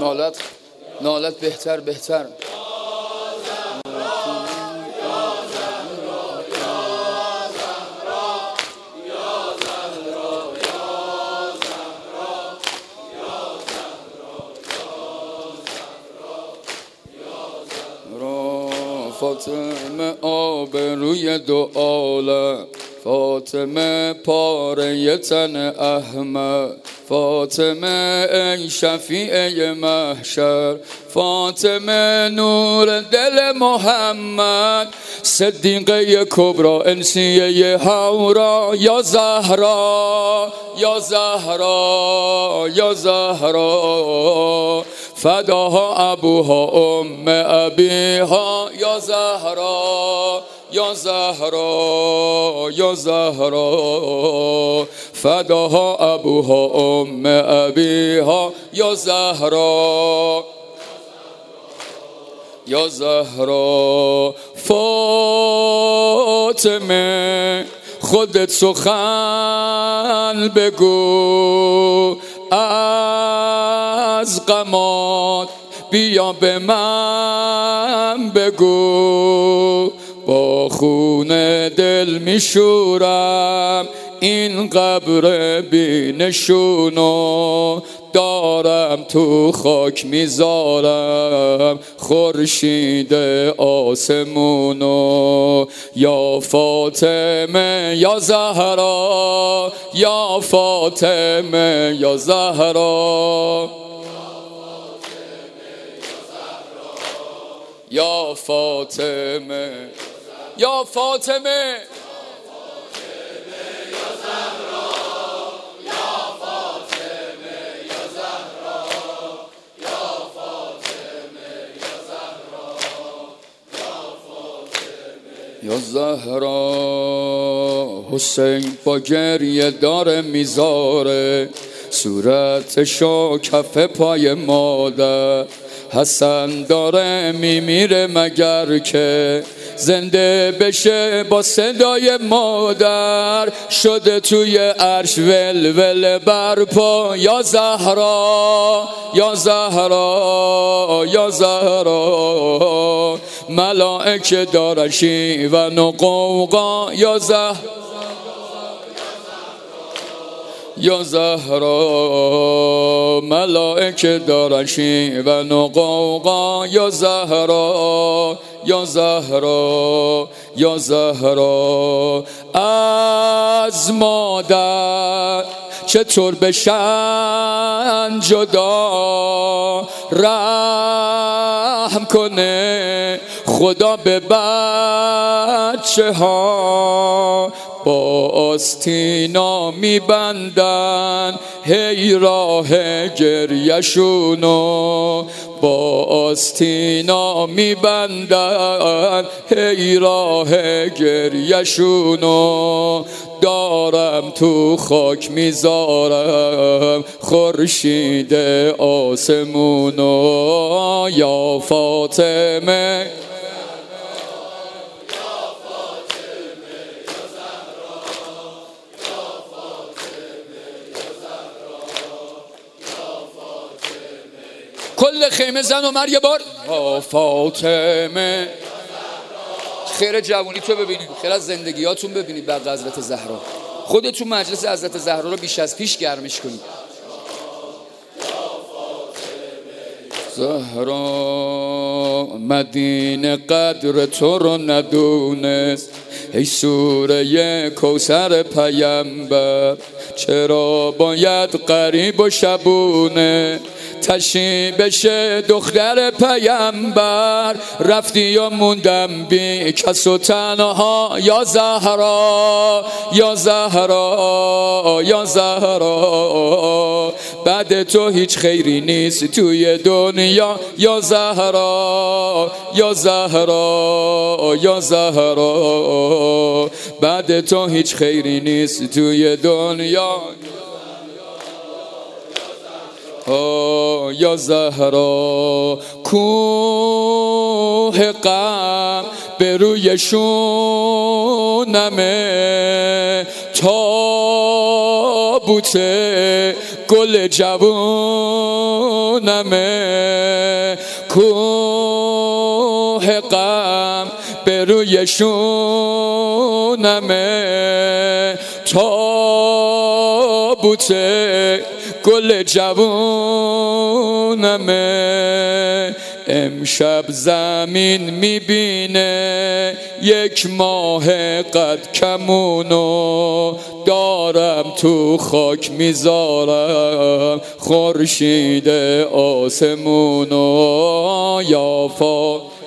نالت بهتر بهتر. فاطمه آبروی دو عالم، فاطمه پاره تن احمد، فاطمه ای شفیع محشر، فاطمه نور دل محمد، صدیقه کبرا انسیه حورا، یا زهرا یا زهرا یا زهرا، فداها ابوها ام ابیها، یا زهرا یا زهرا یا زهرا، فداها ابوها ام ابیها، یا زهرا یا زهرا. فاطمه خودت سخن بگو، از غمات بیا به من بگو، با خون دل میشورم این قبر بی نشونو، دارم تو خاک میذارم خورشید آسمونو، یا فاطمه یا زهرا، یا فاطمه یا زهرا، یا فاطمه یا فاطمه یا زهرا. حسین با گریه داره میذاره صورتشو کف پای مادر، حسن داره میمیره مگر که زنده بشه با صدای مادر، شده توی عرش ولول برپا، یا زهرا یا زهرا یا زهرا، ملائکه دارن شیون و قوقا، یا زهرا یا زهرا، ملائکه دارن شیون و قوقا، یا زهرا یا زهرا یا زهرا. از مادر چطور بشن جدا، رحم کنه خدا به بچه ها، با آستینا میبندن هی راه گریشونو، با آستینا میبندن هی راه گریشونو، دارم تو خاک میذارم خورشید آسمونو، یا فاطمه کل خیمه زن و مرد یه بار فاطمه. خیر جوانی تو ببینید، خیر از زندگیاتون ببینید بعد حضرت زهرا. خودتون مجلس حضرت زهرا رو بیش از پیش گرمش کنید. زهرا مدینه قدر تو رو ندونست، ای سوره کوثر پیامبر، چرا باید غریب و شبونه تشی بشه دختر پیامبر، رفتی و موندم بی کس و تنها، یا زهرا یا زهرا یا زهرا، بعد تو هیچ خیری نیست توی دنیا، یا زهرا یا زهرا یا زهرا، بعد تو هیچ خیری نیست توی دنیا، یا زهرا. کوه غم به روی شونمه، تابوت گل جوون کوه غم به روی شونمه تابوت گل جوونمه امشب زمین میبینه یک ماه قد کمونو دارم تو خاک میذارم خورشید آسمونو یا